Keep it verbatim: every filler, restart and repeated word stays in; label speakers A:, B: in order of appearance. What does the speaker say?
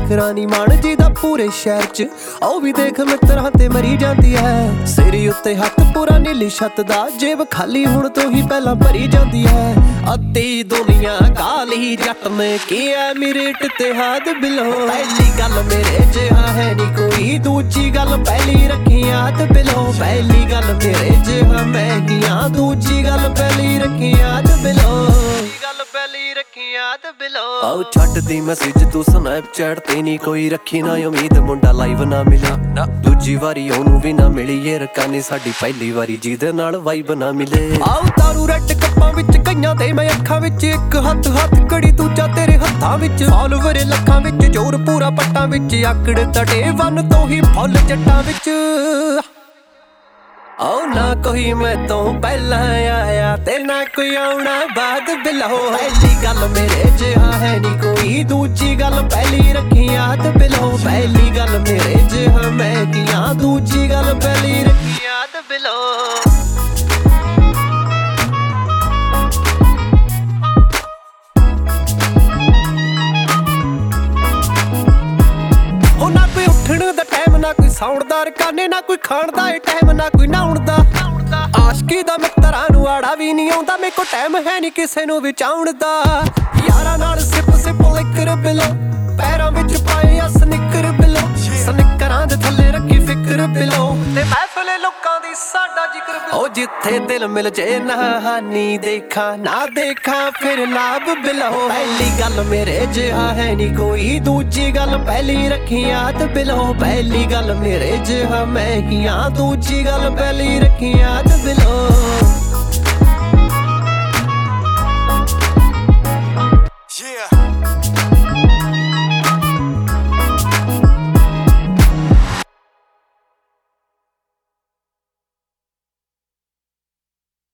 A: ਨਖਰਾ ਨੀ ਮਾਣ ਜੀ ਦਾ ਪੂਰੇ ਸ਼ਹਿਰ ਚ। ਉਹ ਵੀ ਦੇਖ ਮਿੱਤਰਾਂ ਤੇ ਮਰੀ ਜਾਂਦੀ ਹੈ। ਸਿਰ ਉੱਤੇ ਹੱਥ ਪੂਰਾ ਨੀਲੀ ਛੱਤ ਦਾ, ਜੇਬ ਖਾਲੀ ਹੁਣ ਤੋਂ ਹੀ ਪਹਿਲਾਂ ਭਰੀ ਜਾਂਦੀ ਹੈ। ਅੱਧੀ ਦੁਨੀਆ ਕਾਲੀ ਜੱਟ ਨੇ ਕੀ ਐ ਮਿਰੇਟ ਤੇ ਹੱਦ ਬਿਲੋ। ਪਹਿਲੀ ਗੱਲ ਮੇਰੇ ਜਿਹਾ ਹੈ ਨੀ ਕੋਈ, ਦੂਜੀ ਗੱਲ ਪਹਿਲੀ ਰੱਖੀ ਯਾਦ ਬਿਲੋ। ਪਹਿਲੀ ਗੱਲ ਮੇਰੇ ਜਿਹਾ ਮੈਂ ਕੀਆਂ, ਦੂਜੀ ਗੱਲ ਪਹਿਲੀ ਰੱਖੀ ਯਾਦ ਬਿਲੋ। ਗੱਲ ਪਹਿਲੀ ਰੱਖੀ ਯਾਦ ਬਿਲੋ। ਆਓ ਛੱਡਦੀ ਮੈਸੇਜ ਤੂੰ ਸਨੈਪਚੈਟ ਤੇ ਨੀ ਕੋਈ ਰੱਖੀ ਨਾ ਉਮੀਦ, ਮੁੰਡਾ ਲਾਈਵ ਨਾ ਮਿਲੇ ਦੂਜੀ ਵਾਰੀ ਉਹਨੂੰ ਵੀ ਨਾ ਮਿਲੀ। ਇਹ ਰਕਾਨੀ ਸਾਡੀ ਪਹਿਲੀ ਵਾਰੀ ਜਿਹਦੇ ਨਾਲ ਵਾਈਬ ਨਾ ਮਿਲੇ। ਆਓ ਦਾਰੂ ਰੈਡ ਕੱਪਾਂ ਵਿੱਚ ਕਈਆਂ ਤੇ ਮੈਂ ਅੱਖਾਂ ਵਿੱਚ, ਇੱਕ ਹੱਥ ਹੱਥ ਕੜੀ ਦੂਜਾ ਤੇਰੇ ਹੱਥਾਂ ਵਿੱਚ। ਫਾਲੋਵਰ ਲੱਖਾਂ ਵਿੱਚ ਜ਼ੋਰ ਪੂਰਾ ਪੱਟਾਂ ਵਿੱਚ, ਆਕੜ ਤੜੇ ਵਨ ਤੋਂ ਹੀ ਫੁੱਲ ਜੱਟਾਂ ਵਿੱਚ। ਆਓ ਨਾ ਕੋਈ ਮੈਂ ਤੋਂ ਪਹਿਲਾਂ ਆਇਆ ਤੇ ਨਾ ਕੋਈ ਆਉਣਾ ਬਾਅਦ ਬਿਲੋ। ਪਹਿਲੀ ਗੱਲ ਮੇਰੇ ਜਿਹਾ ਹੈ ਨੀ ਕੋਈ, ਦੂਜੀ ਗੱਲ ਪਹਿਲੀ ਰੱਖੀ ਯਾਦ ਬਿਲੋ। ਪਹਿਲੀ ਗੱਲ ਮੇਰੇ ਜਿਹਾ ਮੈਂ ਕੀਆਂ, ਦੂਜੀ ਗੱਲ ਪਹਿਲੀ ਰੱਖੀ ਯਾਦ ਬਿਲੋ। ਦਾ ਟਾਈਮ ਨਾ ਕੋਈ ਸੌਣ ਦਾ ਰਕਾਨੇ, ਨਾ ਕੋਈ ਖਾਣ ਦਾ ਏ ਟਾਈਮ, ਨਾ ਕੋਈ ਨਹਾਉਣ ਦਾ। ਆਸ਼ਕੀ ਦਾ ਮਿੱਤਰਾਂ ਨੂੰ ਆੜਾ ਵੀ ਨਹੀਂ ਆਉਂਦਾ, ਮੇਰੇ ਕੋਲ ਟਾਈਮ ਹੈ ਨਹੀਂ ਕਿਸੇ ਨੂੰ ਵਿਚਾਉਣ ਦਾ। ਯਾਰਾਂ ਨਾਲ ਸਿਪ ਸਿਪ ਲਿਕਰ ਬਿਲੋ, ਪੈਰਾਂ ਵਿੱਚ ਪਾਏ ਆ ਸਨਿਕਰ ਬਿਲੋ। ਸਨਿਕਰਾਂ ਦੇ ਥੱਲੇ ਰੱਖੀ ਫਿਕਰ ਬਿਲੋ, ਤੇ ਮਹਿਫਲੇ ਲੋਕਾਂ ਦੀ ਸਾਡਾ ਜ਼ਿਕਰ ਬਿਲੋ। ਉਹ ਜਿੱਥੇ ਦਿਲ ਮਿਲ ਜੇ ਨਾ ਹਾਨੀ ਦੇਖਾਂ ਨਾ ਦੇਖਾਂ ਫਿਰ ਲਾਭ ਬਿਲੋ। ਪਹਿਲੀ ਗੱਲ ਮੇਰੇ ਜਿਹਾ ਹੈ ਨੀ ਕੋਈ, ਦੂਜੀ ਗੱਲ ਪਹਿਲੀ ਰੱਖੀ ਯਾਦ ਬਿਲੋ। ਪਹਿਲੀ ਗੱਲ ਮੇਰੇ ਜਿਹਾ ਮੈਂ ਕੀਆਂ, ਦੂਜੀ ਗੱਲ ਪਹਿਲੀ ਰੱਖੀ ਯਾਦ ਬਿਲੋ।